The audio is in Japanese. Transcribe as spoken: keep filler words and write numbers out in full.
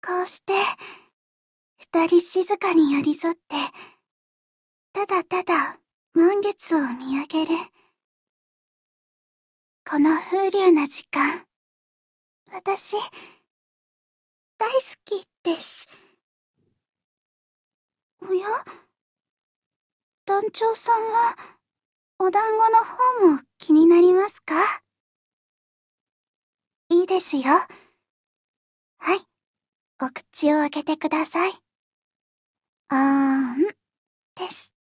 こうして、二人静かに寄り添って、ただただ満月を見上げる。この風流な時間、私、大好きです。おや？団長さんは、お団子の方も気になりますか？いいですよ。はい、お口を開けてください。あーん、です。